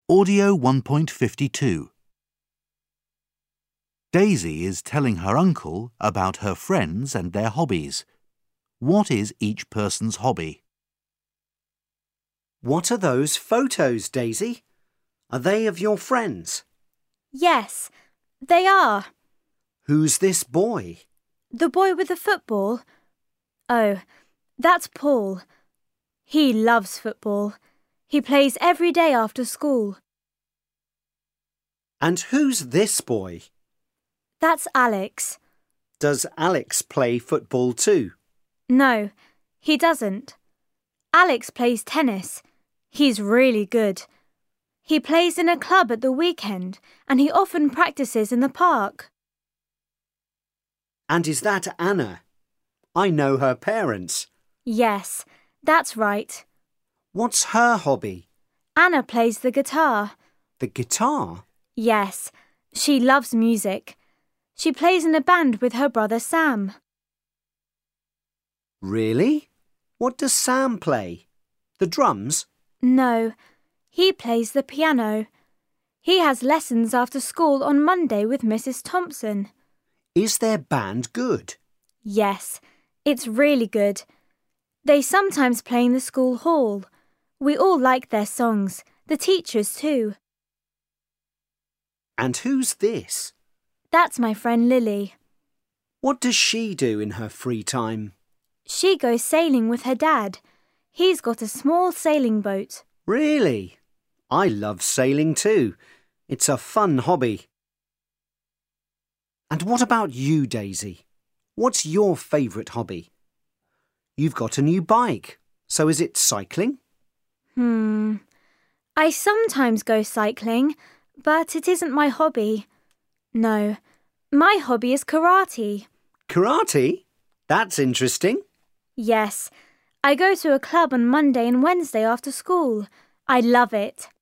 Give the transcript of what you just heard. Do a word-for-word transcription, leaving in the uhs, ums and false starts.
Audio one point fifty-two. Daisy is telling her uncle about her friends and their hobbies. What is each person's hobby? What are those photos, Daisy? Are they of your friends? Yes, they are. Who's this boy? The boy with the football? Oh, that's Paul. He loves football. He plays every day after school. And who's this boy? That's Alex. Does Alex play football too? No, he doesn't. Alex plays tennis. He's really good. He plays in a club at the weekend and he often practices in the park. And is that Anna? I know her parents. Yes, that's right. What's her hobby? Anna plays the guitar. The guitar? Yes, she loves music. She plays in a band with her brother Sam. Really? What does Sam play? The drums? No, he plays the piano. He has lessons after school on Monday with Missus Thompson. Is their band good? Yes, it's really good. They sometimes play in the school hall. We all like their songs, the teachers too. And who's this? That's my friend Lily. What does she do in her free time? She goes sailing with her dad. He's got a small sailing boat. Really? I love sailing too. It's a fun hobby. And what about you, Daisy? What's your favourite hobby? You've got a new bike, so is it cycling? Hmm. I sometimes go cycling, but it isn't my hobby. No, my hobby is karate. Karate? That's interesting. Yes, I go to a club on Monday and Wednesday after school. I love it.